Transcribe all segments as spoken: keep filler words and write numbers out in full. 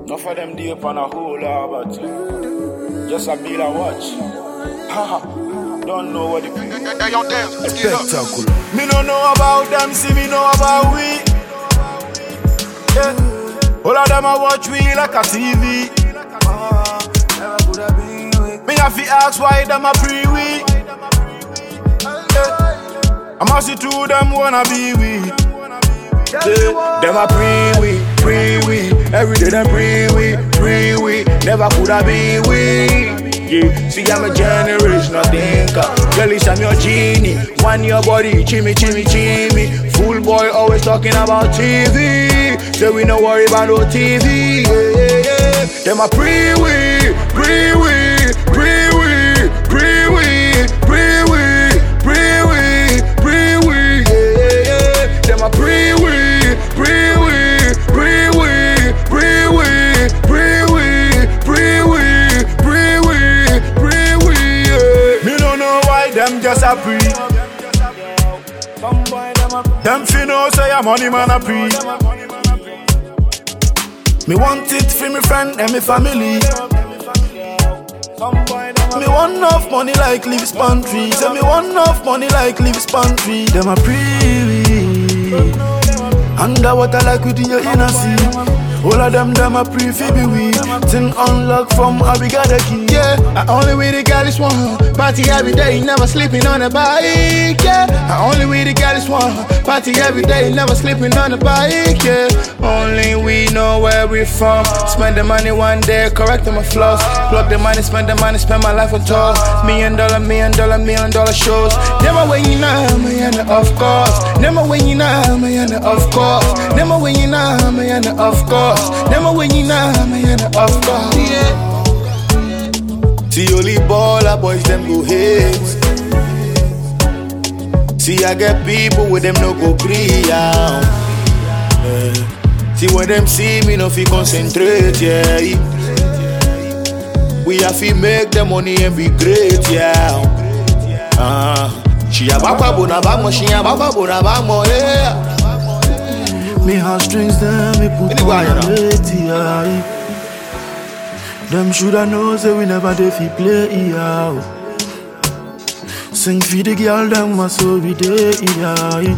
Not for them deep on a whole lot, but just a bill and watch. Haha, don't know what it is. Spectacle. Me no know about them, see me know about we. Yeah. All of them a watch we like a T V. Me have to ask why them a pre-we. Yeah. I must see two them wanna be we. Yeah. Them a pre-we, pre-we. Every day them pre-we, pre-we. Never coulda be we. Yeah. See I'm a generational thinker. Girl, I'm your genie. One your body, chimmy, chimmy, chimmy. Fool boy always talking about T V. So we no worry about no T V. Yeah, yeah, yeah. Them a pre-we, pre-we, pre-we, pre-we, pre-we, pre-we, pre-we. Yeah, yeah, yeah. Them a pre-we, pre-we, pre-we, pre-we, pre-we, pre-we, pre-we, pre-we. Yeah. Me no know why them just a pre. Them finna say I'm money man a pre. Me want it for me friend and me family. Me want enough money like Leaves Pantry. Say me want enough money like Leaves Pantry. Them a pre. Underwater like within your inner sea. All of them, them a pre-fi we. Thing unlock from how we got the key. Yeah, I only with the girl is one. Party every day, never sleeping on a bike. Yeah, I only with the girl is one. Party every day, never sleeping on a bike. Yeah, only we know where we from. Spend the money one day, correct my flaws. Plug the money, spend the money, spend my life on tours. Million dollar, million dollar, million dollar shows. Never when you know, man, of course. Never when you know, man, of course. Never when you know, man, of course. Never when you know, man, of course. Yeah. See only baller boys, them go hate. See I get people with them no go create. Yeah. See when them see me no fi concentrate. Yeah. We have to make the money and be great. Yeah. Uh, she a baba bona bamo, she a baba bona bamo. Yeah. Me heartstrings them, me put on a lady. Them shoulda know say we never dey fi play yeah. Sing for the girl them a so we dey yeah.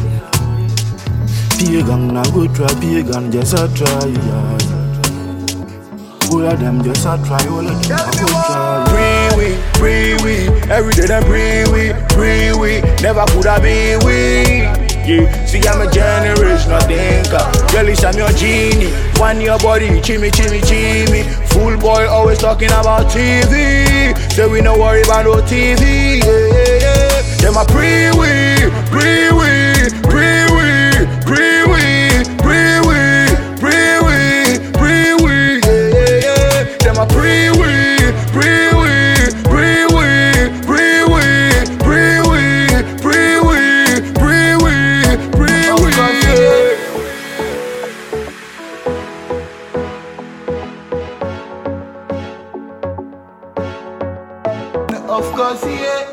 Pagan na go try, pagan just a try yeah. All of them just a try, all of them a go try. Pre-we, pre-we, every day them pre-we, pre-we. Never coulda be we. Yeah, see I'm a generational thinker. Girl, I'm your genie. One your body, chimmy, chimmy, chimmy. Fool boy always talking about T V. So we no worry about no T V. Yeah, yeah, yeah. Them a pre-we, pre-we, pre-we, pre-we, pre-we, pre-we, pre-we. Yeah, yeah, yeah. Them a pre-we, pre-we, pre-we, pre-we, pre-we, pre-we, pre-we. Of course, yeah.